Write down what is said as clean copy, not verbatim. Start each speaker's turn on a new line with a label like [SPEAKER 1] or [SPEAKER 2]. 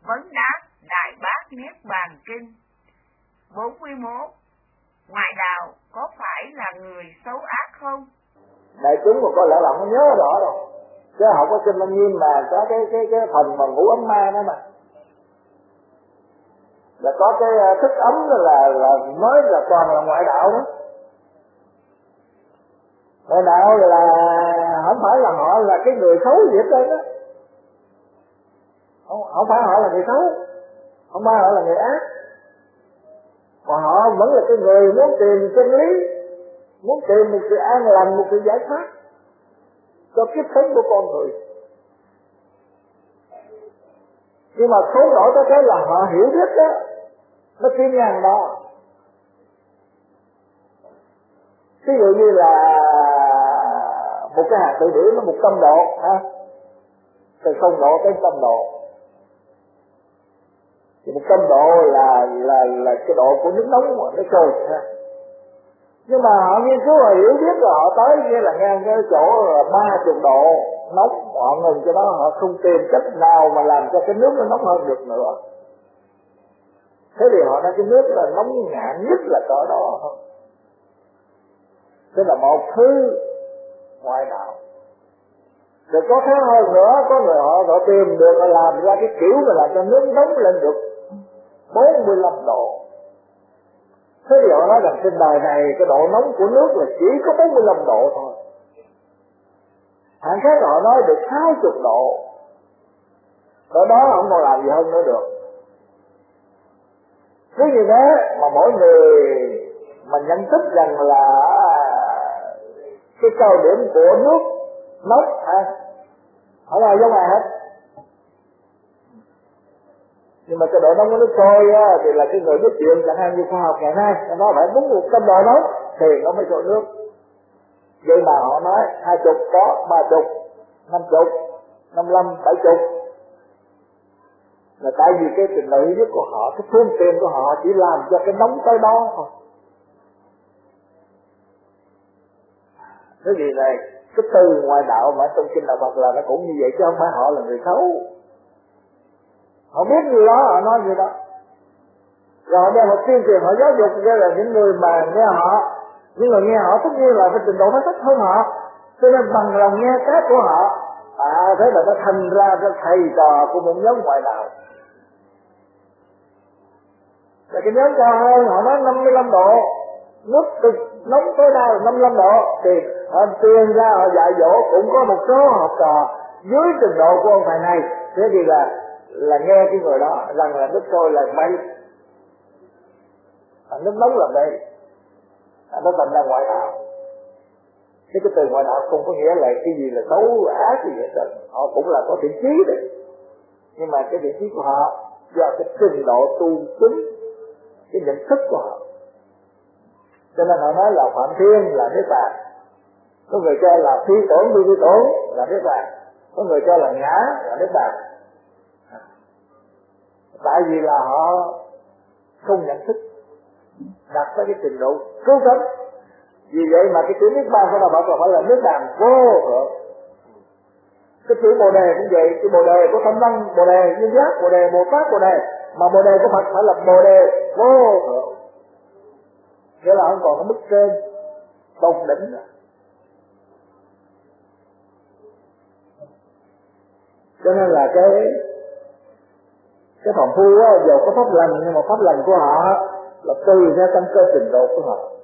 [SPEAKER 1] Vấn đáp Đại Bát Niết Bàn Kinh. 41. Ngoại đạo có phải là người xấu ác không?
[SPEAKER 2] Đại chúng mà có lẽ là không nhớ rõ rồi, chứ học có kinh Lăng Nghiêm mà có cái phần mà ngũ ấm ma đó mà là có cái thức ấm đó là nói là toàn là ngoại đạo đó. Ngoại đạo là không phải là họ là cái người xấu gì hết trơn đó, không phải họ là người xấu, không phải họ là người ác, mà họ vẫn là cái người muốn tìm chân lý, muốn tìm một sự an lành, một sự giải thoát cho kiếp sống của con người. Nhưng mà khốn nổi có cái là họ hiểu biết đó, nó thiên nhàn đó. Ví dụ như là một cái hạt tự điển nó 100 độ ha, từ 0 độ tới 100 độ, thì 100 độ là cái độ của nước nóng mà nó sôi ha. Nhưng mà họ nghiên cứu và hiểu biết là họ tới nghĩa là ngang cái chỗ 30 độ nóng, họ ngừng cho đó, họ không tìm cách nào mà làm cho cái nước nó nóng hơn được nữa. Thế thì họ nói cái nước là nóng ngạn nhất là cỡ đó thôi. Thế là một thứ ngoại đạo. Rồi có khác hơn nữa, có người họ tìm được, họ làm ra cái kiểu mà làm cho nước nóng lên được 45 độ. Thế thì họ nói rằng trên đời này cái độ nóng của nước là chỉ có 45 độ thôi. Hạng khác họ nói được 60 độ. Ở đó không còn làm gì hơn nữa được. Cứ như thế mà mỗi người mà nhận thức rằng là cái cao điểm của nước nóng không ai giống ai hết. Nhưng mà cái độ nóng của nước sôi á, thì là cái người biết chuyện, chẳng hạn như khoa học ngày nay nó phải đúng 100 độ nóng thì nó mới sôi nước. Vậy mà họ nói 20 có, 30, 50, 55, 70 là tại vì cái trình độ hiểu biết của họ, cái phương tiện của họ chỉ làm cho cái nóng tới đó thôi. Thế vì này cái từ ngoại đạo mà trong kinh đạo Phật là nó cũng như vậy, chứ không phải họ là người xấu. Họ biết như đó, họ nói như đó. Rồi họ đem họ tuyên truyền, họ giáo dục ra là những người mà nghe họ, những người nghe họ tất nhiên là cái trình độ nó thấp hơn họ, cho nên bằng lòng nghe cái của họ. Thế là nó thành ra cái thầy trò của một nhóm ngoại đạo. Và cái nhóm cao hơn họ nói 55 độ, nước cực nóng tối đa là 55 độ, thì họ tuyên ra họ dạy dỗ cũng có một số học trò dưới trình độ của ông thầy này. Thế thì là nghe cái người đó rằng là nước sôi là mây, nước nóng là mây, nó thành ra ngoại đạo. Cái từ ngoại đạo không có nghĩa là cái gì là xấu ác gì hết trơn, họ cũng là có thiện chí đấy. Nhưng mà cái thiện chí của họ do cái trình độ tu chứng, cái nhận thức của họ, cho nên họ nói là Phạm Thiên là Niết Bàn, có người cho là phi tổn phi tổn là Niết Bàn, có người cho là ngã là Niết Bàn. Tại vì là họ không nhận thức đạt tới cái trình độ cứu cánh. Vì vậy mà cái chữ Niết Bàn của đạo Phật là phải là Niết Bàn vô thượng. Cái chữ Bồ Đề cũng vậy, cái Bồ Đề của Thanh Văn, Bồ Đề Nhân Giác, Bồ Đề Bồ Tát, Bồ Đề, mà Bồ Đề của Phật phải là Bồ Đề vô thượng, nghĩa là không còn cái mức trên tột đỉnh nữa. Cho nên là cái phòng phu á, dù có pháp lành nhưng mà pháp lành của họ là tùy theo căn cơ trình độ của họ.